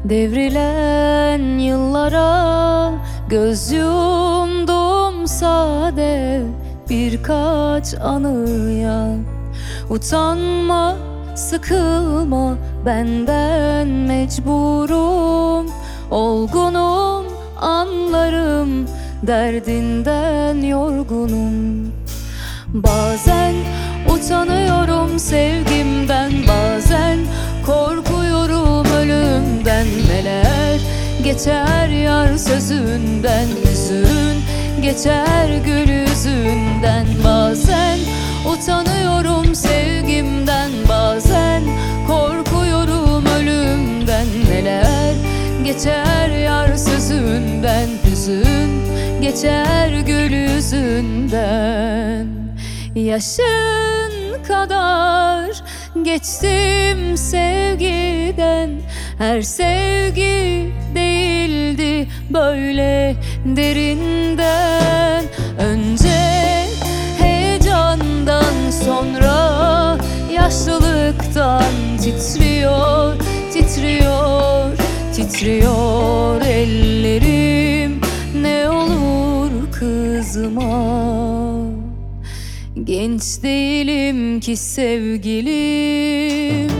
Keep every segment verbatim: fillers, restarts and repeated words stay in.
Devrilen yıllara göz yumdum sade birkaç anıya. Utanma, sıkılma, benden mecburum. Olgunum, anlarım, derdinden yorgunum. Bazen utanıyorum sevgimden, bazen korkuyorum ölümden. Neler geçer yar sözünden, hüzün geçer gül yüzünden. Bazen utanıyorum sevgimden, bazen korkuyorum ölümden. Neler geçer yar sözünden, hüzün geçer gül yüzünden. Yaşın kadar geçtim sevgiden, her sevgi değildi böyle derinden. Önce heyecandan, sonra yaşlılıktan titriyor, titriyor, titriyor ellerim. Ne olur kızma, genç değilim ki sevgilim.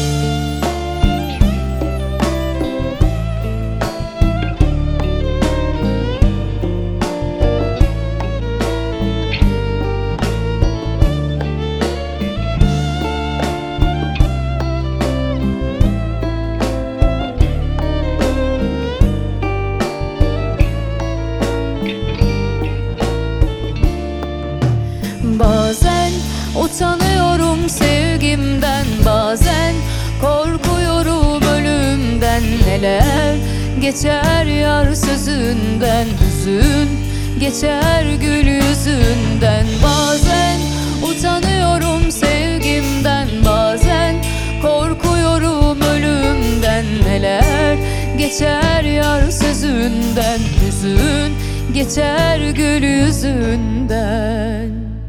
Bazen utanıyorum sevgimden, bazen korkuyorum ölümden. Neler geçer yar sözünden, hüzün geçer gül yüzünden. Bazen utanıyorum sevgimden, bazen korkuyorum ölümden. Neler geçer yar sözünden, hüzün geçer gül yüzünden.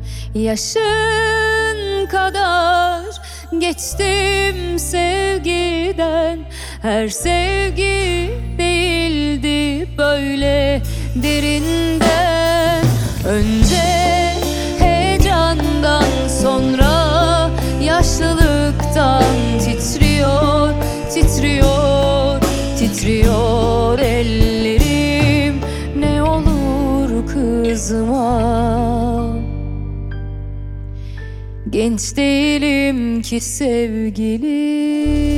Yaşın kadar geçtim sevgiden, her sevgi değildi böyle derinden. Önce heyecandan, sonra yaşlılıktan titriyor, titriyor, titriyor ellerim. Ne olur kızma, genç değilim ki sevgilim.